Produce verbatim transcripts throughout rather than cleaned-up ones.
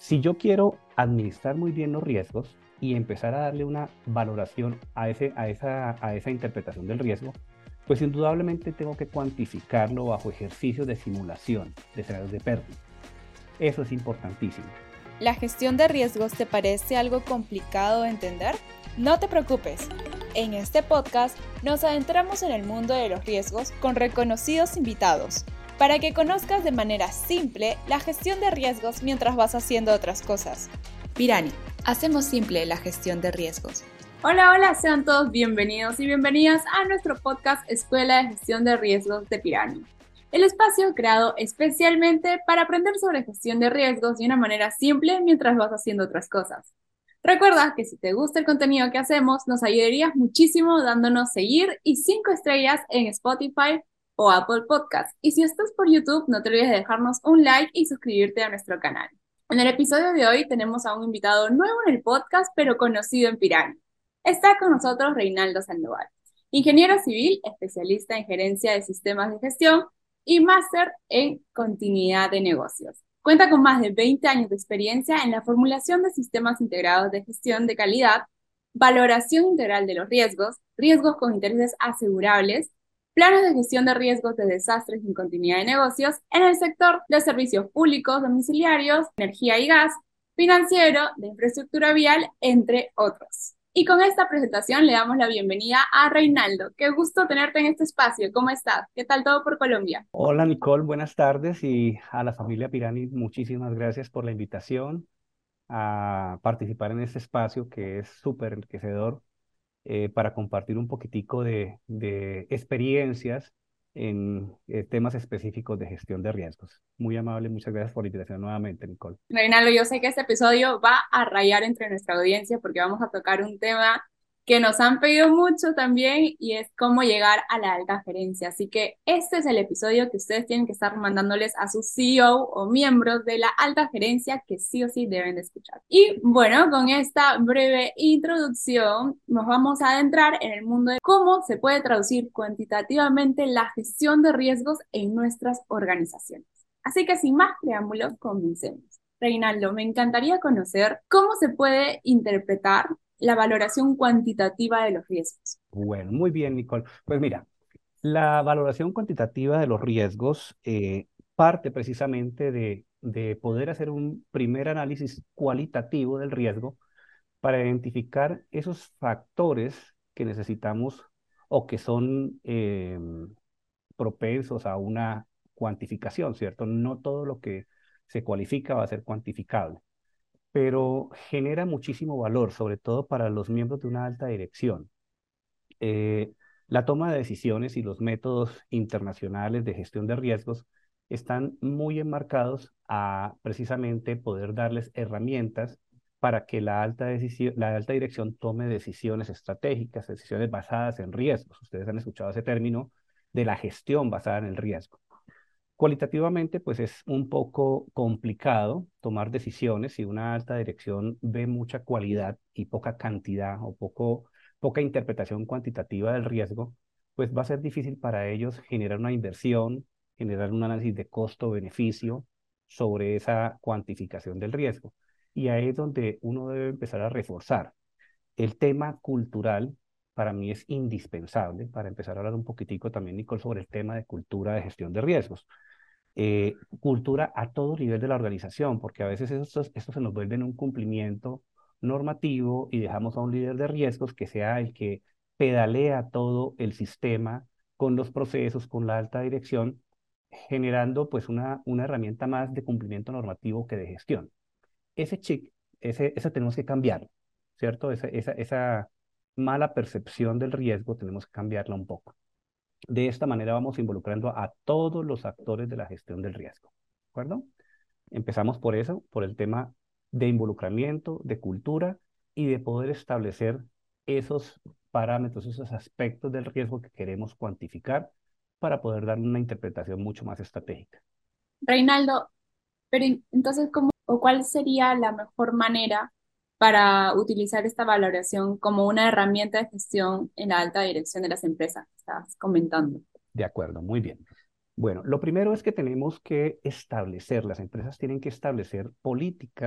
Si yo quiero administrar muy bien los riesgos y empezar a darle una valoración a, ese, a, esa, a esa interpretación del riesgo, pues indudablemente tengo que cuantificarlo bajo ejercicios de simulación de escenarios de pérdida. Eso es importantísimo. ¿La gestión de riesgos te parece algo complicado de entender? No te preocupes. En este podcast nos adentramos en el mundo de los riesgos con reconocidos invitados, para que conozcas de manera simple la gestión de riesgos mientras vas haciendo otras cosas. Pirani, hacemos simple la gestión de riesgos. Hola, hola, sean todos bienvenidos y bienvenidas a nuestro podcast Escuela de Gestión de Riesgos de Pirani. El espacio creado especialmente para aprender sobre gestión de riesgos de una manera simple mientras vas haciendo otras cosas. Recuerda que si te gusta el contenido que hacemos, nos ayudarías muchísimo dándonos seguir y cinco estrellas en Spotify o Apple Podcast. Y si estás por YouTube, no te olvides de dejarnos un like y suscribirte a nuestro canal. En el episodio de hoy tenemos a un invitado nuevo en el podcast, pero conocido en Pirani. Está con nosotros Reinaldo Sandoval, ingeniero civil, especialista en gerencia de sistemas de gestión y máster en continuidad de negocios. Cuenta con más de veinte años de experiencia en la formulación de sistemas integrados de gestión de calidad, valoración integral de los riesgos, riesgos con intereses asegurables, planes de gestión de riesgos de desastres en continuidad de negocios en el sector de servicios públicos domiciliarios, energía y gas, financiero, de infraestructura vial, entre otros. Y con esta presentación le damos la bienvenida a Reinaldo. Qué gusto tenerte en este espacio. ¿Cómo estás? ¿Qué tal todo por Colombia? Hola Nicole, buenas tardes, y a la familia Pirani, muchísimas gracias por la invitación a participar en este espacio que es súper enriquecedor, eh, para compartir un poquitico de, de experiencias en eh, temas específicos de gestión de riesgos. Muy amable, muchas gracias por la invitación nuevamente, Nicole. Reinaldo, yo sé que este episodio va a rayar entre nuestra audiencia porque vamos a tocar un tema que nos han pedido mucho también y es cómo llegar a la alta gerencia. Así que este es el episodio que ustedes tienen que estar mandándoles a sus C E O o miembros de la alta gerencia que sí o sí deben de escuchar. Y bueno, con esta breve introducción nos vamos a adentrar en el mundo de cómo se puede traducir cuantitativamente la gestión de riesgos en nuestras organizaciones. Así que sin más preámbulos, comencemos. Reinaldo, me encantaría conocer cómo se puede interpretar la valoración cuantitativa de los riesgos. Bueno, muy bien, Nicole. Pues mira, la valoración cuantitativa de los riesgos eh, parte precisamente de, de poder hacer un primer análisis cualitativo del riesgo para identificar esos factores que necesitamos o que son eh, propensos a una cuantificación, ¿cierto? No todo lo que se cualifica va a ser cuantificable, pero genera muchísimo valor, sobre todo para los miembros de una alta dirección. Eh, la toma de decisiones y los métodos internacionales de gestión de riesgos están muy enmarcados a precisamente poder darles herramientas para que la alta, decisión, la alta dirección tome decisiones estratégicas, decisiones basadas en riesgos. Ustedes han escuchado ese término de la gestión basada en el riesgo. Cualitativamente, pues es un poco complicado tomar decisiones si una alta dirección ve mucha cualidad y poca cantidad o poco, poca interpretación cuantitativa del riesgo, pues va a ser difícil para ellos generar una inversión, generar un análisis de costo-beneficio sobre esa cuantificación del riesgo. Y ahí es donde uno debe empezar a reforzar. El tema cultural para mí es indispensable para empezar a hablar un poquitico también, Nicole, sobre el tema de cultura de gestión de riesgos. Eh, cultura a todo nivel de la organización, porque a veces esto, esto se nos vuelve en un cumplimiento normativo y dejamos a un líder de riesgos que sea el que pedalea todo el sistema con los procesos, con la alta dirección, generando pues una, una herramienta más de cumplimiento normativo que de gestión. Ese chip, ese, eso tenemos que cambiar, ¿cierto? Esa, esa, esa mala percepción del riesgo tenemos que cambiarla un poco. De esta manera vamos involucrando a todos los actores de la gestión del riesgo, ¿de acuerdo? Empezamos por eso, por el tema de involucramiento, de cultura y de poder establecer esos parámetros, esos aspectos del riesgo que queremos cuantificar para poder darle una interpretación mucho más estratégica. Reinaldo, pero entonces, ¿cómo o cuál sería la mejor manera para utilizar esta valoración como una herramienta de gestión en la alta dirección de las empresas que estabas comentando? De acuerdo, muy bien. Bueno, lo primero es que tenemos que establecer, las empresas tienen que establecer políticas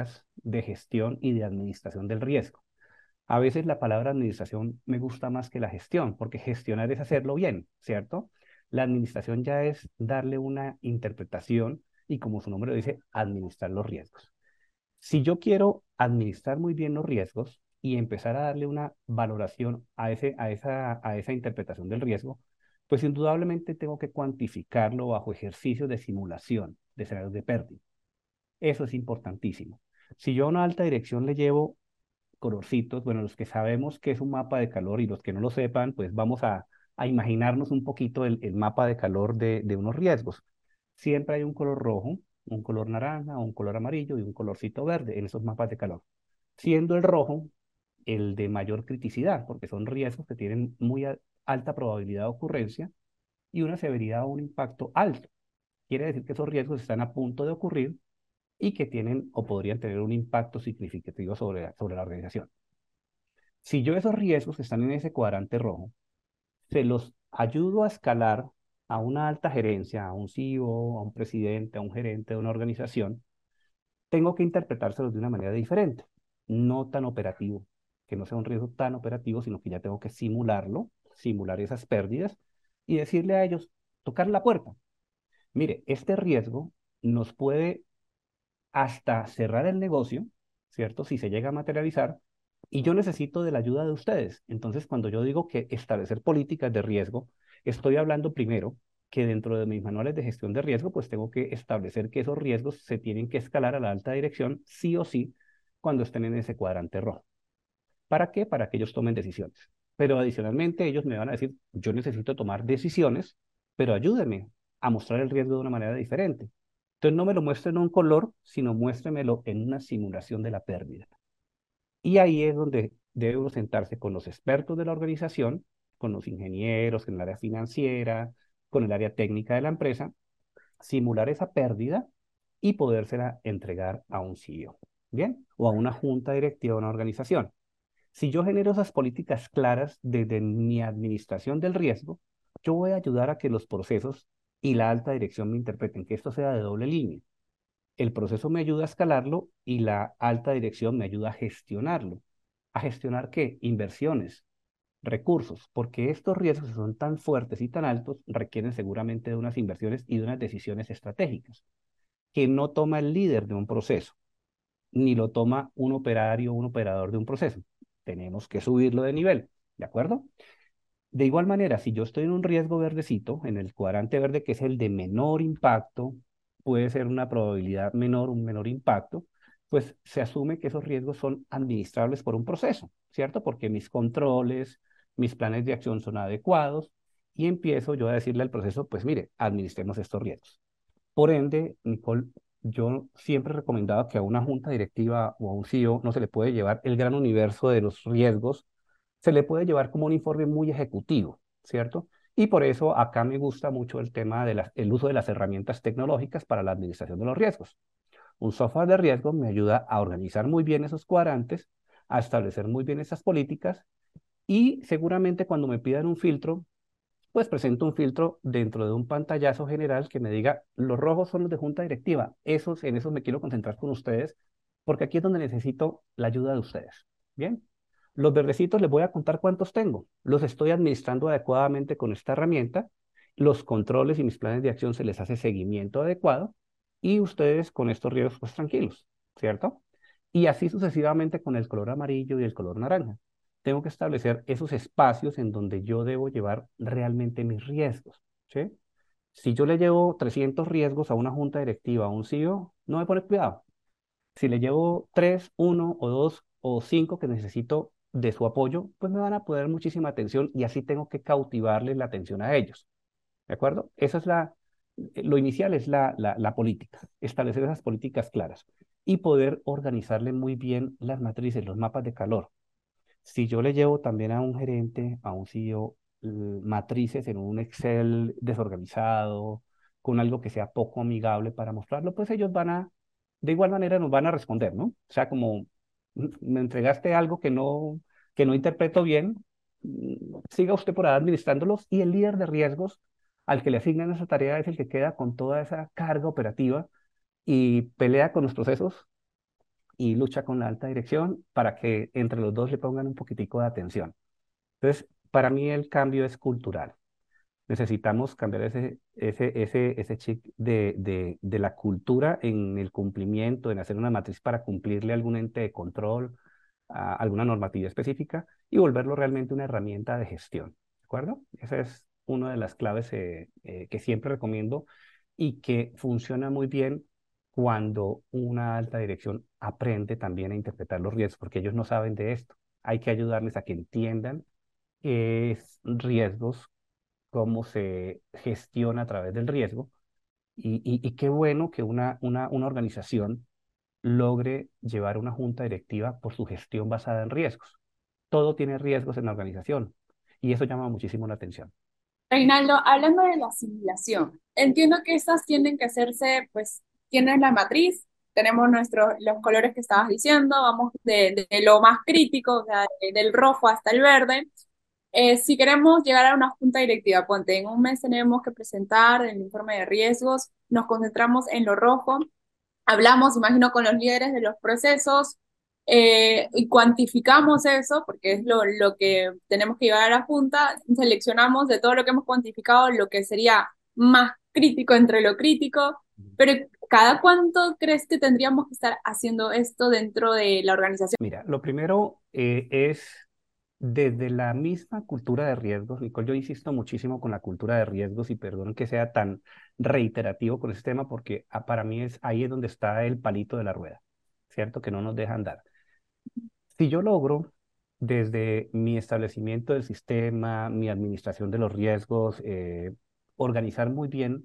de gestión y de administración del riesgo. A veces la palabra administración me gusta más que la gestión, porque gestionar es hacerlo bien, ¿cierto? La administración ya es darle una interpretación y, como su nombre lo dice, administrar los riesgos. Si yo quiero administrar muy bien los riesgos y empezar a darle una valoración a ese, a esa, a esa interpretación del riesgo, pues indudablemente tengo que cuantificarlo bajo ejercicios de simulación de escenarios de pérdida. Eso es importantísimo. Si yo a una alta dirección le llevo colorcitos, bueno, los que sabemos que es un mapa de calor y los que no lo sepan, pues vamos a, a imaginarnos un poquito el, el mapa de calor de, de unos riesgos. Siempre hay un color rojo, un color naranja, un color amarillo y un colorcito verde en esos mapas de calor, siendo el rojo el de mayor criticidad, porque son riesgos que tienen muy a- alta probabilidad de ocurrencia y una severidad o un impacto alto. Quiere decir que esos riesgos están a punto de ocurrir y que tienen o podrían tener un impacto significativo sobre la, sobre la organización. Si yo esos riesgos que están en ese cuadrante rojo, se los ayudo a escalar a una alta gerencia, a un C E O, a un presidente, a un gerente de una organización, tengo que interpretárselos de una manera diferente, no tan operativo, que no sea un riesgo tan operativo, sino que ya tengo que simularlo, simular esas pérdidas y decirle a ellos, tocar la puerta. Mire, este riesgo nos puede hasta cerrar el negocio, ¿cierto? Si se llega a materializar, y yo necesito de la ayuda de ustedes. Entonces, cuando yo digo que establecer políticas de riesgo, estoy hablando primero que dentro de mis manuales de gestión de riesgo, pues tengo que establecer que esos riesgos se tienen que escalar a la alta dirección, sí o sí, cuando estén en ese cuadrante rojo. ¿Para qué? Para que ellos tomen decisiones. Pero adicionalmente ellos me van a decir, yo necesito tomar decisiones, pero ayúdenme a mostrar el riesgo de una manera diferente. Entonces no me lo muestren en un color, sino muéstremelo en una simulación de la pérdida. Y ahí es donde debe uno sentarse con los expertos de la organización, con los ingenieros en el área financiera, con el área técnica de la empresa, simular esa pérdida y podérsela entregar a un C E O, ¿bien? O a una junta directiva de una organización. Si yo genero esas políticas claras desde mi administración del riesgo, yo voy a ayudar a que los procesos y la alta dirección me interpreten, que esto sea de doble línea. El proceso me ayuda a escalarlo y la alta dirección me ayuda a gestionarlo. ¿A gestionar qué? Inversiones, recursos, porque estos riesgos que son tan fuertes y tan altos requieren seguramente de unas inversiones y de unas decisiones estratégicas que no toma el líder de un proceso, ni lo toma un operario o un operador de un proceso. Tenemos que subirlo de nivel, ¿de acuerdo? De igual manera, si yo estoy en un riesgo verdecito, en el cuadrante verde, que es el de menor impacto, puede ser una probabilidad menor, un menor impacto, pues se asume que esos riesgos son administrables por un proceso, ¿cierto? Porque mis controles, mis planes de acción son adecuados y empiezo yo a decirle al proceso, pues mire, administremos estos riesgos. Por ende, Nicole, yo siempre he recomendado que a una junta directiva o a un C E O no se le puede llevar el gran universo de los riesgos, se le puede llevar como un informe muy ejecutivo, ¿cierto? Y por eso acá me gusta mucho el tema del uso de las herramientas tecnológicas para la administración de los riesgos. Un software de riesgo me ayuda a organizar muy bien esos cuadrantes, a establecer muy bien esas políticas y seguramente cuando me pidan un filtro, pues presento un filtro dentro de un pantallazo general que me diga, los rojos son los de junta directiva, esos, en esos me quiero concentrar con ustedes, porque aquí es donde necesito la ayuda de ustedes. Bien, los verdecitos les voy a contar cuántos tengo, los estoy administrando adecuadamente con esta herramienta, los controles y mis planes de acción se les hace seguimiento adecuado, y ustedes con estos riesgos pues tranquilos, ¿cierto? Y así sucesivamente con el color amarillo y el color naranja tengo que establecer esos espacios en donde yo debo llevar realmente mis riesgos, ¿sí? Si yo le llevo trescientos riesgos a una junta directiva, a un C E O, no me pone cuidado. Si le llevo tres, uno o dos o cinco que necesito de su apoyo, pues me van a poner muchísima atención y así tengo que cautivarles la atención a ellos, ¿de acuerdo? Esa es la, lo inicial es la, la, la política, establecer esas políticas claras y poder organizarle muy bien las matrices, los mapas de calor. Si yo le llevo también a un gerente, a un C E O, l- matrices en un Excel desorganizado, con algo que sea poco amigable para mostrarlo, pues ellos van a, de igual manera nos van a responder, ¿no? O sea, como "Mm, me entregaste algo que no, que no interpreto bien, mm, siga usted por ahí administrándolos y el líder de riesgos al que le asignan esa tarea es el que queda con toda esa carga operativa y pelea con los procesos y lucha con la alta dirección para que entre los dos le pongan un poquitico de atención. Entonces, para mí el cambio es cultural. Necesitamos cambiar ese, ese, ese, ese chip de, de, de la cultura en el cumplimiento, en hacer una matriz para cumplirle a algún ente de control, a alguna normativa específica y volverlo realmente una herramienta de gestión. ¿De acuerdo? Esa es una de las claves eh, eh, que siempre recomiendo y que funciona muy bien cuando una alta dirección aprende también a interpretar los riesgos, porque ellos no saben de esto. Hay que ayudarles a que entiendan qué es riesgos, cómo se gestiona a través del riesgo. Y, y, y qué bueno que una, una, una organización logre llevar una junta directiva por su gestión basada en riesgos. Todo tiene riesgos en la organización y eso llama muchísimo la atención. Reinaldo, hablando de la simulación, entiendo que estas tienen que hacerse, pues, tienes la matriz, tenemos nuestros, los colores que estabas diciendo, vamos de, de lo más crítico, o sea, de- del rojo hasta el verde. Eh, si queremos llegar a una junta directiva, ponte, en un mes tenemos que presentar el informe de riesgos, nos concentramos en lo rojo, hablamos, imagino, con los líderes de los procesos eh, y cuantificamos eso, porque es lo, lo que tenemos que llevar a la junta, seleccionamos de todo lo que hemos cuantificado lo que sería más crítico entre lo crítico, pero ¿cada cuánto crees que tendríamos que estar haciendo esto dentro de la organización? Mira, lo primero eh, es desde la misma cultura de riesgos. Nicole, yo insisto muchísimo con la cultura de riesgos y perdón que sea tan reiterativo con ese tema porque ah, para mí es ahí es donde está el palito de la rueda, ¿cierto? Que no nos deja andar. Si yo logro, desde mi establecimiento del sistema, mi administración de los riesgos, eh, organizar muy bien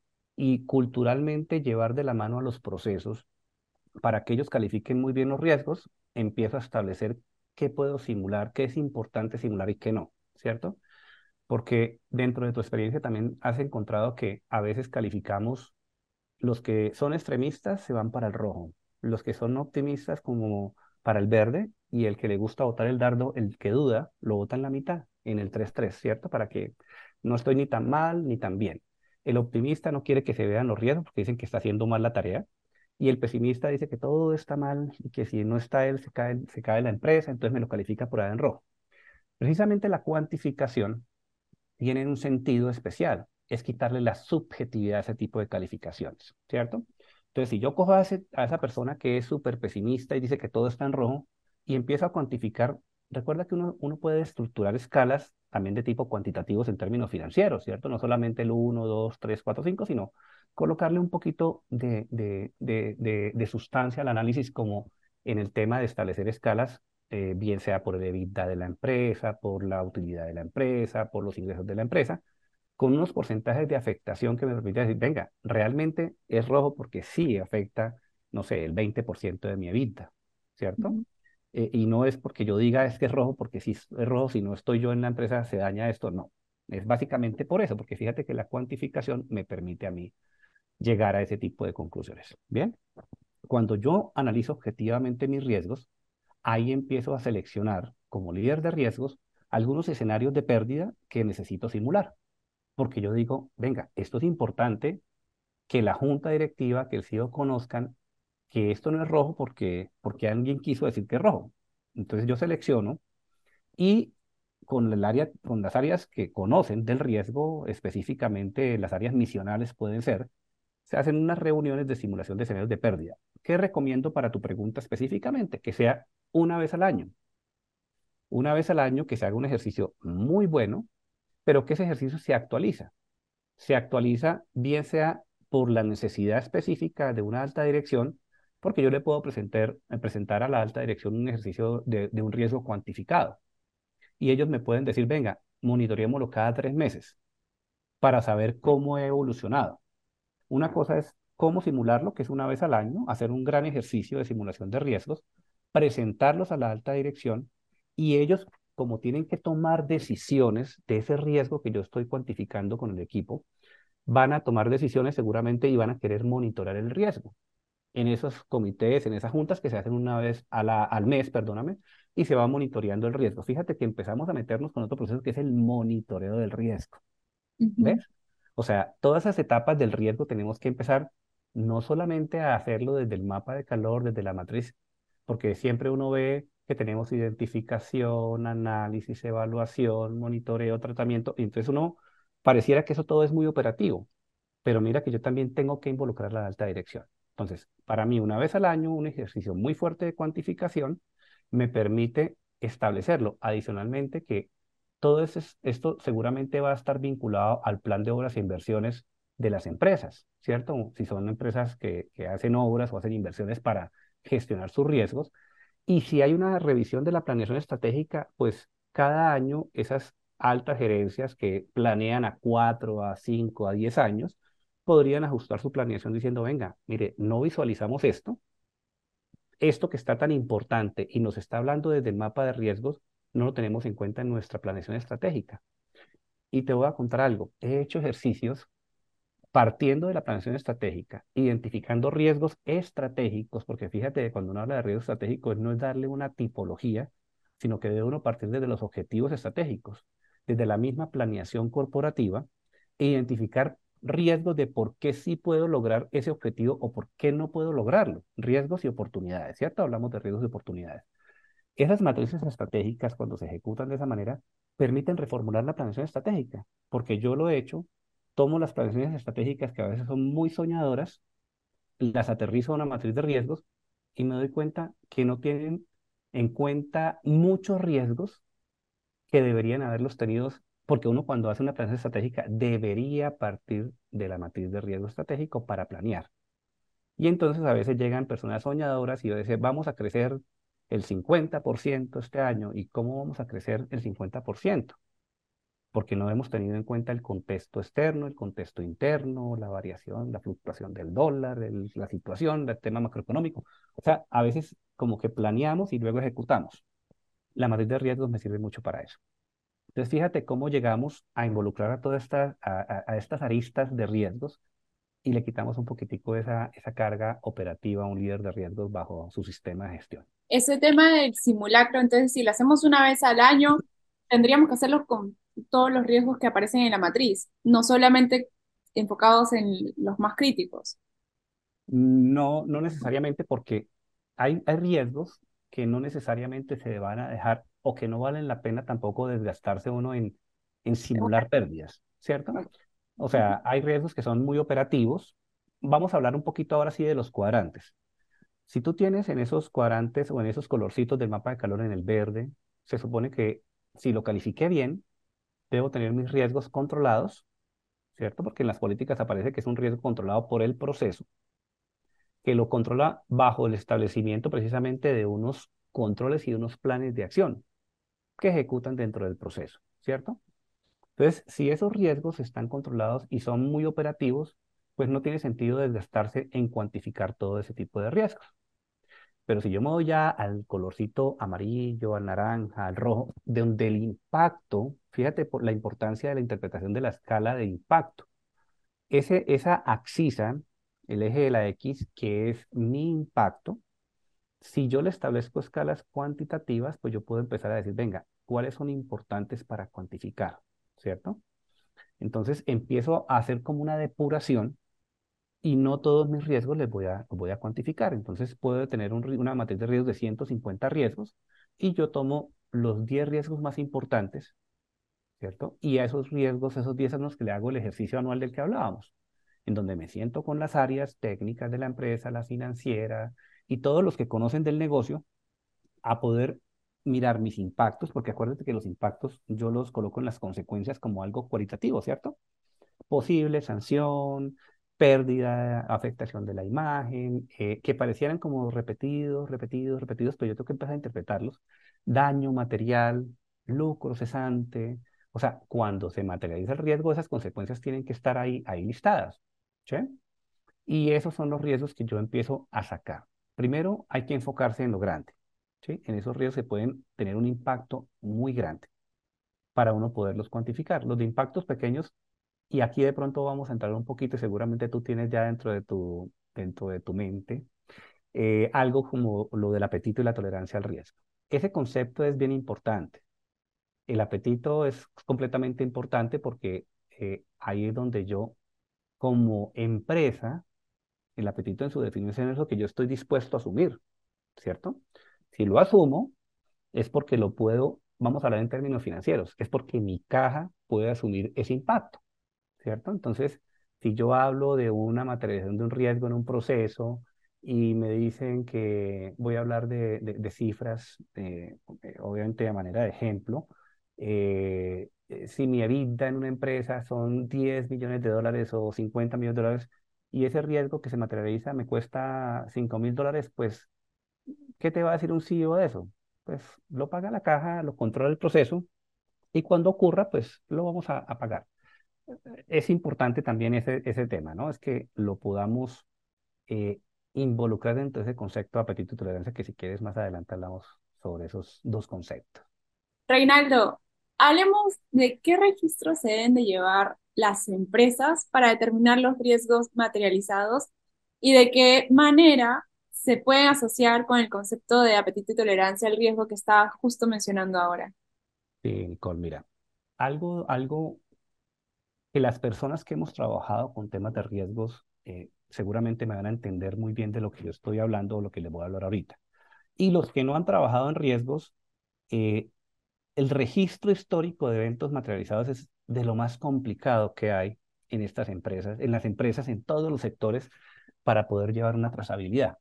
y culturalmente llevar de la mano a los procesos para que ellos califiquen muy bien los riesgos, empiezo a establecer qué puedo simular, qué es importante simular y qué no, ¿cierto? Porque dentro de tu experiencia también has encontrado que a veces calificamos los que son extremistas se van para el rojo, los que son optimistas como para el verde y el que le gusta botar el dardo, el que duda, lo bota en la mitad, en el tres tres, ¿cierto? Para que no estoy ni tan mal ni tan bien. El optimista no quiere que se vean los riesgos porque dicen que está haciendo mal la tarea y el pesimista dice que todo está mal y que si no está él se cae, se cae la empresa, entonces me lo califica por ahí en rojo. Precisamente la cuantificación tienen un sentido especial, es quitarle la subjetividad a ese tipo de calificaciones, ¿cierto? Entonces, si yo cojo a, ese- a esa persona que es súper pesimista y dice que todo está en rojo y empiezo a cuantificar, recuerda que uno, uno puede estructurar escalas también de tipo cuantitativos en términos financieros, ¿cierto? No solamente el uno, dos, tres, cuatro, cinco, sino colocarle un poquito de, de, de, de, de sustancia al análisis como en el tema de establecer escalas eh, bien sea por el EBITDA de la empresa, por la utilidad de la empresa, por los ingresos de la empresa, con unos porcentajes de afectación que me permiten decir, venga, realmente es rojo porque sí afecta, no sé, el veinte por ciento de mi EBITDA, ¿cierto? Ujú, Eh, y no es porque yo diga es que es rojo, porque si es rojo, si no estoy yo en la empresa, se daña esto, no. Es básicamente por eso, porque fíjate que la cuantificación me permite a mí llegar a ese tipo de conclusiones. Bien, cuando yo analizo objetivamente mis riesgos, ahí empiezo a seleccionar como líder de riesgos algunos escenarios de pérdida que necesito simular. Porque yo digo, venga, esto es importante que la junta directiva, que el C E O conozcan que esto no es rojo porque, porque alguien quiso decir que es rojo. Entonces yo selecciono y con el área, con las áreas que conocen del riesgo, específicamente las áreas misionales pueden ser, se hacen unas reuniones de simulación de escenarios de pérdida. ¿Qué recomiendo para tu pregunta específicamente? Que sea una vez al año. Una vez al año que se haga un ejercicio muy bueno, pero que ese ejercicio se actualiza. Se actualiza bien sea por la necesidad específica de una alta dirección, porque yo le puedo presentar, eh, presentar a la alta dirección un ejercicio de, de un riesgo cuantificado. Y ellos me pueden decir, venga, monitoreémoslo cada tres meses para saber cómo he evolucionado. Una cosa es cómo simularlo, que es una vez al año, hacer un gran ejercicio de simulación de riesgos, presentarlos a la alta dirección y ellos, como tienen que tomar decisiones de ese riesgo que yo estoy cuantificando con el equipo, van a tomar decisiones seguramente y van a querer monitorar el riesgo en esos comités, en esas juntas que se hacen una vez a la, al mes, perdóname, y se va monitoreando el riesgo. Fíjate que empezamos a meternos con otro proceso que es el monitoreo del riesgo. ¿Ves? ujú. O sea, todas esas etapas del riesgo tenemos que empezar no solamente a hacerlo desde el mapa de calor, desde la matriz, porque siempre uno ve que tenemos identificación, análisis, evaluación, monitoreo, tratamiento, y entonces uno pareciera que eso todo es muy operativo, pero mira que yo también tengo que involucrar la alta dirección. Entonces, para mí, una vez al año, un ejercicio muy fuerte de cuantificación me permite establecerlo. Adicionalmente, que todo esto, esto seguramente va a estar vinculado al plan de obras e inversiones de las empresas, ¿cierto? Si son empresas que, que hacen obras o hacen inversiones para gestionar sus riesgos. Y si hay una revisión de la planeación estratégica, pues cada año esas altas gerencias que planean a cuatro, a cinco, a diez años, podrían ajustar su planeación diciendo, venga, mire, no visualizamos esto, esto que está tan importante y nos está hablando desde el mapa de riesgos, no lo tenemos en cuenta en nuestra planeación estratégica. Y te voy a contar algo, he hecho ejercicios partiendo de la planeación estratégica, identificando riesgos estratégicos, porque fíjate, cuando uno habla de riesgos estratégicos, no es darle una tipología, sino que debe uno partir desde los objetivos estratégicos, desde la misma planeación corporativa, e identificar riesgos de por qué sí puedo lograr ese objetivo o por qué no puedo lograrlo, riesgos y oportunidades, ¿cierto? Hablamos de riesgos y oportunidades. Esas matrices estratégicas, cuando se ejecutan de esa manera, permiten reformular la planeación estratégica, porque yo lo he hecho, tomo las planeaciones estratégicas que a veces son muy soñadoras, las aterrizo a una matriz de riesgos y me doy cuenta que no tienen en cuenta muchos riesgos que deberían haberlos tenido, porque uno cuando hace una planeación estratégica debería partir de la matriz de riesgo estratégico para planear. Y entonces a veces llegan personas soñadoras y dicen, vamos a crecer el cincuenta por ciento este año. ¿Y cómo vamos a crecer el cincuenta por ciento? Porque no hemos tenido en cuenta el contexto externo, el contexto interno, la variación, la fluctuación del dólar, el- la situación, el tema macroeconómico. O sea, a veces como que planeamos y luego ejecutamos. La matriz de riesgos me sirve mucho para eso. Entonces, fíjate cómo llegamos a involucrar a todas estas, a, a- a estas aristas de riesgos y le quitamos un poquitico esa, esa carga operativa a un líder de riesgos bajo su sistema de gestión. Ese tema del simulacro, entonces, si lo hacemos una vez al año, tendríamos que hacerlo con todos los riesgos que aparecen en la matriz, no solamente enfocados en los más críticos. No, no necesariamente porque hay, hay riesgos que no necesariamente se van a dejar o que no valen la pena tampoco desgastarse uno en, en simular pérdidas, ¿cierto? O sea, hay riesgos que son muy operativos. Vamos a hablar un poquito ahora sí de los cuadrantes. Si tú tienes en esos cuadrantes o en esos colorcitos del mapa de calor en el verde, se supone que si lo califiqué bien, debo tener mis riesgos controlados, ¿cierto? Porque en las políticas aparece que es un riesgo controlado por el proceso, que lo controla bajo el establecimiento precisamente de unos controles y unos planes de acción que ejecutan dentro del proceso, ¿cierto? Entonces, si esos riesgos están controlados y son muy operativos, pues no tiene sentido desgastarse en cuantificar todo ese tipo de riesgos. Pero si yo me voy ya al colorcito amarillo, al naranja, al rojo, de donde el impacto, fíjate por la importancia de la interpretación de la escala de impacto. Ese, esa axisa, el eje de la X, que es mi impacto, si yo le establezco escalas cuantitativas, pues yo puedo empezar a decir, venga, ¿cuáles son importantes para cuantificar? ¿Cierto? Entonces empiezo a hacer como una depuración y no todos mis riesgos les voy a, los voy a cuantificar. Entonces puedo tener un ri- una matriz de riesgos de ciento cincuenta riesgos y yo tomo los diez riesgos más importantes, ¿cierto? Y a esos riesgos, esos diez son los que le hago el ejercicio anual del que hablábamos, en donde me siento con las áreas técnicas de la empresa, la financiera y todos los que conocen del negocio a poder mirar mis impactos, porque acuérdate que los impactos yo los coloco en las consecuencias como algo cualitativo, ¿cierto? Posible sanción, pérdida, afectación de la imagen, eh, que parecieran como repetidos, repetidos, repetidos, pero yo tengo que empezar a interpretarlos. Daño material, lucro cesante. O sea, cuando se materializa el riesgo, esas consecuencias tienen que estar ahí, ahí listadas. ¿Sí? Y esos son los riesgos que yo empiezo a sacar. Primero, hay que enfocarse en lo grande. ¿Sí? En esos riesgos se pueden tener un impacto muy grande para uno poderlos cuantificar. Los de impactos pequeños, y aquí de pronto vamos a entrar un poquito, y seguramente tú tienes ya dentro de tu, dentro de tu mente eh, algo como lo del apetito y la tolerancia al riesgo. Ese concepto es bien importante. El apetito es completamente importante porque eh, ahí es donde yo, como empresa, el apetito en su definición es lo que yo estoy dispuesto a asumir. ¿cierto? Si lo asumo, es porque lo puedo, vamos a hablar en términos financieros, es porque mi caja puede asumir ese impacto, ¿cierto? Entonces, si yo hablo de una materialización de un riesgo en un proceso y me dicen que voy a hablar de, de- de cifras, eh, eh, obviamente de manera de ejemplo, eh, eh, si mi EBITDA en una empresa son diez millones de dólares o cincuenta millones de dólares y ese riesgo que se materializa me cuesta cinco mil dólares, pues, ¿qué te va a decir un C E O de eso? Pues lo paga la caja, lo controla el proceso y cuando ocurra, pues lo vamos a, a pagar. Es importante también ese, ese tema, ¿no? Es que lo podamos eh, involucrar dentro de ese concepto de apetito y tolerancia, que si quieres más adelante hablamos sobre esos dos conceptos. Reinaldo, hablemos de qué registros se deben de llevar las empresas para determinar los riesgos materializados y de qué manera se pueden asociar con el concepto de apetito y tolerancia al riesgo que estaba justo mencionando ahora. Sí, Nicole, mira, algo, algo que las personas que hemos trabajado con temas de riesgos eh, seguramente me van a entender muy bien de lo que yo estoy hablando o lo que les voy a hablar ahorita. Y los que no han trabajado en riesgos, eh, el registro histórico de eventos materializados es de lo más complicado que hay en estas empresas, en las empresas, en todos los sectores, para poder llevar una trazabilidad.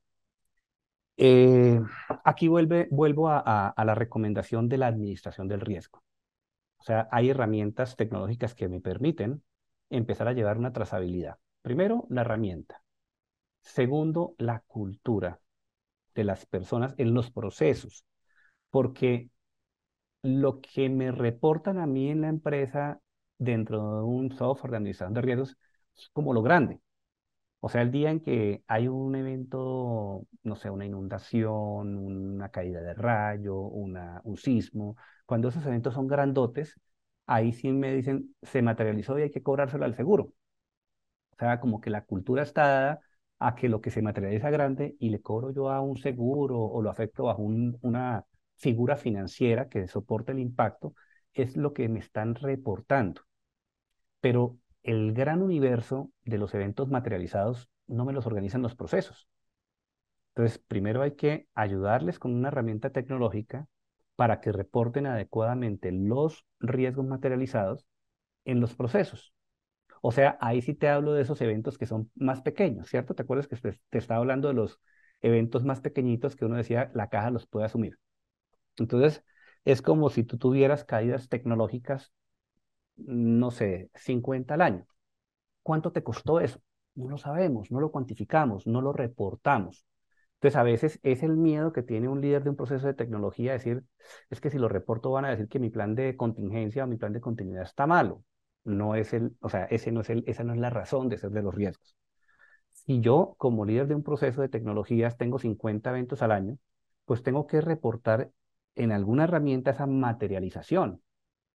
Eh, Aquí vuelve, vuelvo a, a- a la recomendación de la administración del riesgo. O sea, hay herramientas tecnológicas que me permiten empezar a llevar una trazabilidad. Primero, la herramienta. Segundo, la cultura de las personas en los procesos, porque lo que me reportan a mí en la empresa dentro de un software de administración de riesgos es como lo grande. O sea, el día en que hay un evento, no sé, una inundación, una caída de rayo, una, un sismo, cuando esos eventos son grandotes, ahí sí me dicen, se materializó y hay que cobrárselo al seguro. O sea, como que la cultura está dada a que lo que se materializa grande y le cobro yo a un seguro o lo afecto bajo un- una figura financiera que soporte el impacto, es lo que me están reportando. Pero el gran universo de los eventos materializados no me los organizan los procesos. Entonces, primero hay que ayudarles con una herramienta tecnológica para que reporten adecuadamente los riesgos materializados en los procesos. O sea, ahí sí te hablo de esos eventos que son más pequeños, ¿cierto? ¿Te acuerdas que te, te estaba hablando de los eventos más pequeñitos que uno decía la caja los puede asumir? Entonces, es como si tú tuvieras caídas tecnológicas, no sé, cincuenta al año. ¿Cuánto te costó eso? No lo sabemos, no lo cuantificamos, no lo reportamos. Entonces, a veces es el miedo que tiene un líder de un proceso de tecnología, decir, es que si lo reporto van a decir que mi plan de contingencia o mi plan de continuidad está malo. No es el, o sea, ese no es el, esa no es la razón de ser de los riesgos. Si yo, como líder de un proceso de tecnologías, tengo cincuenta eventos al año, pues tengo que reportar en alguna herramienta esa materialización.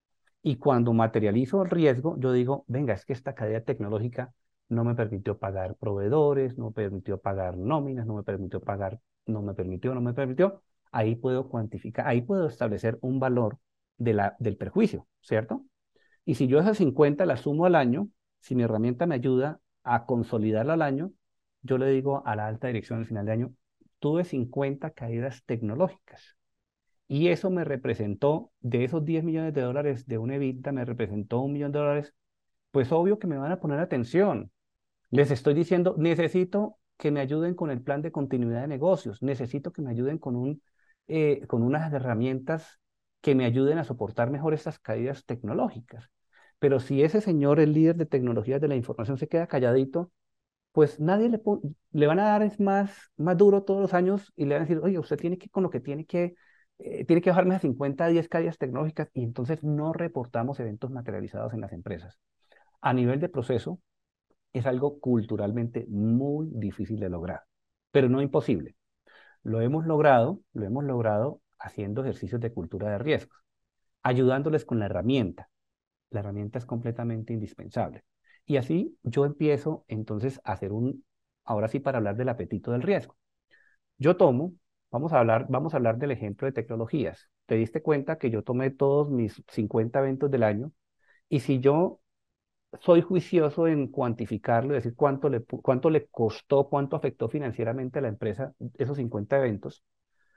Y cuando materializo el riesgo, yo digo, venga, es que esta cadena tecnológica no me permitió pagar proveedores, no me permitió pagar nóminas, no me permitió pagar, no me permitió, no me permitió. Ahí puedo cuantificar, ahí puedo establecer un valor de la, del perjuicio, ¿cierto? Y si yo esas cincuenta las sumo al año, si mi herramienta me ayuda a consolidarla al año, yo le digo a la alta dirección al final de año, tuve cincuenta caídas tecnológicas. Y eso me representó, de esos diez millones de dólares de un EBITDA, me representó un millón de dólares. Pues obvio que me van a poner atención. Les estoy diciendo, necesito que me ayuden con el plan de continuidad de negocios, necesito que me ayuden con un, eh, con unas herramientas que me ayuden a soportar mejor estas caídas tecnológicas. Pero si ese señor, el líder de tecnologías de la información, se queda calladito, pues nadie le, pon- le van a dar es más, más duro todos los años y le van a decir, oye, usted tiene que, con lo que tiene que, eh, tiene que bajarme a cincuenta a diez caídas tecnológicas y entonces no reportamos eventos materializados en las empresas. A nivel de proceso, es algo culturalmente muy difícil de lograr, pero no imposible. Lo hemos logrado, lo hemos logrado haciendo ejercicios de cultura de riesgos, ayudándoles con la herramienta. La herramienta es completamente indispensable. Y así yo empiezo entonces a hacer un, ahora sí para hablar del apetito del riesgo. Yo tomo, vamos a hablar, vamos a hablar del ejemplo de tecnologías. Te diste cuenta que yo tomé todos mis cincuenta eventos del año y si yo soy juicioso en cuantificarlo, es decir, cuánto le, pu- cuánto le costó, cuánto afectó financieramente a la empresa esos cincuenta eventos,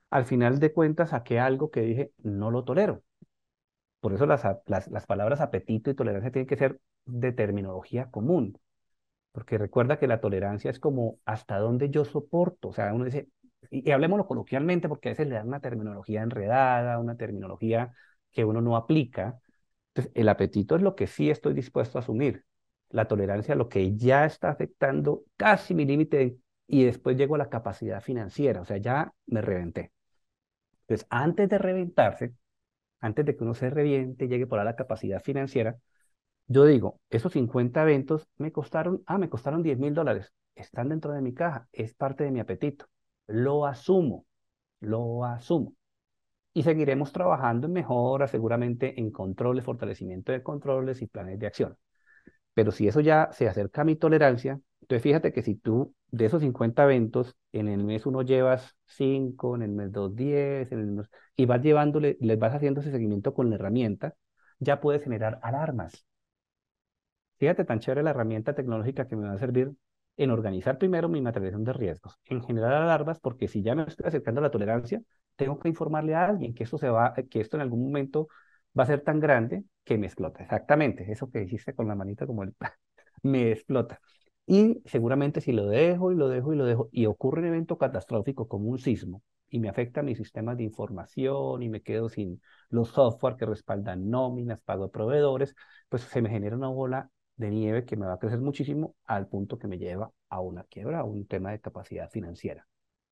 al final de cuentas saqué algo que dije, no lo tolero. Por eso las, a- las, las palabras apetito y tolerancia tienen que ser de terminología común, porque recuerda que la tolerancia es como hasta dónde yo soporto. O sea, uno dice, y, y hablemoslo coloquialmente, porque a veces le dan una terminología enredada, una terminología que uno no aplica. Entonces, el apetito es lo que sí estoy dispuesto a asumir. La tolerancia, lo que ya está afectando casi mi límite, y después llego a la capacidad financiera, o sea, ya me reventé. Entonces, antes de reventarse, antes de que uno se reviente y llegue por a la capacidad financiera, yo digo, esos cincuenta eventos me costaron, ah, me costaron diez mil dólares. Están dentro de mi caja, es parte de mi apetito. Lo asumo, lo asumo. Y seguiremos trabajando en mejoras, seguramente en controles, fortalecimiento de controles y planes de acción. Pero si eso ya se acerca a mi tolerancia, entonces fíjate que si tú de esos cincuenta eventos, en el mes uno llevas cinco, en el mes dos diez, en el mes, y vas llevándole, les vas haciendo ese seguimiento con la herramienta, ya puedes generar alarmas. Fíjate tan chévere la herramienta tecnológica que me va a servir en organizar primero mi materialización de riesgos, en generar alarmas, porque si ya me estoy acercando a la tolerancia, tengo que informarle a alguien que esto se va, que esto en algún momento va a ser tan grande que me explota. Exactamente, eso que hiciste con la manita como el, me explota. Y seguramente si lo dejo y lo dejo y lo dejo y ocurre un evento catastrófico como un sismo y me afecta a mis sistemas de información y me quedo sin los software que respaldan nóminas, pago de proveedores, pues se me genera una bola de nieve que me va a crecer muchísimo al punto que me lleva a una quiebra, a un tema de capacidad financiera.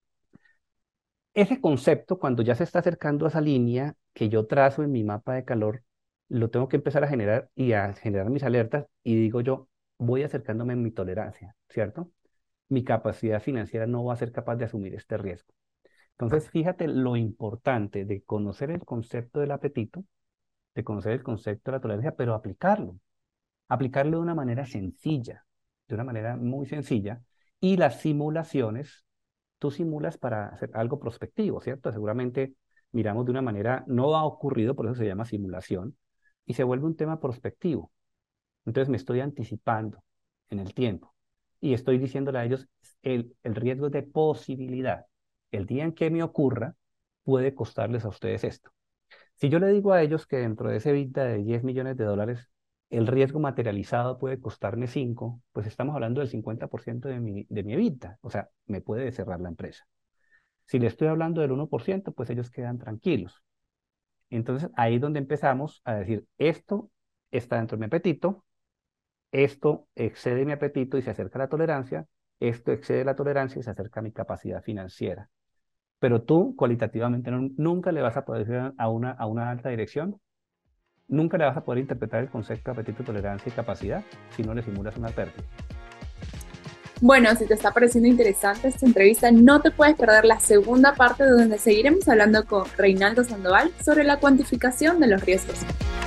Ese concepto, cuando ya se está acercando a esa línea que yo trazo en mi mapa de calor, lo tengo que empezar a generar y a generar mis alertas y digo yo, voy acercándome a mi tolerancia, ¿cierto? Mi capacidad financiera no va a ser capaz de asumir este riesgo. Entonces, fíjate lo importante de conocer el concepto del apetito, de conocer el concepto de la tolerancia, pero aplicarlo aplicarlo de una manera sencilla, de una manera muy sencilla, y las simulaciones, tú simulas para hacer algo prospectivo, ¿cierto? Seguramente miramos de una manera, no ha ocurrido, por eso se llama simulación, y se vuelve un tema prospectivo. Entonces me estoy anticipando en el tiempo y estoy diciéndole a ellos el, el riesgo de posibilidad. El día en que me ocurra, puede costarles a ustedes esto. Si yo le digo a ellos que dentro de ese EBITDA de diez millones de dólares, el riesgo materializado puede costarme cinco, pues estamos hablando del cincuenta por ciento de mi, de mi EBITDA. O sea, me puede cerrar la empresa. Si le estoy hablando del uno por ciento, pues ellos quedan tranquilos. Entonces, ahí es donde empezamos a decir, esto está dentro de mi apetito, esto excede mi apetito y se acerca a la tolerancia, esto excede la tolerancia y se acerca a mi capacidad financiera. Pero tú, cualitativamente, no- nunca le vas a poder decir a una, a una alta dirección. Nunca le vas a poder interpretar el concepto de apetito, tolerancia y capacidad si no le simulas una pérdida. Bueno, si te está pareciendo interesante esta entrevista, no te puedes perder la segunda parte donde seguiremos hablando con Reinaldo Sandoval sobre la cuantificación de los riesgos.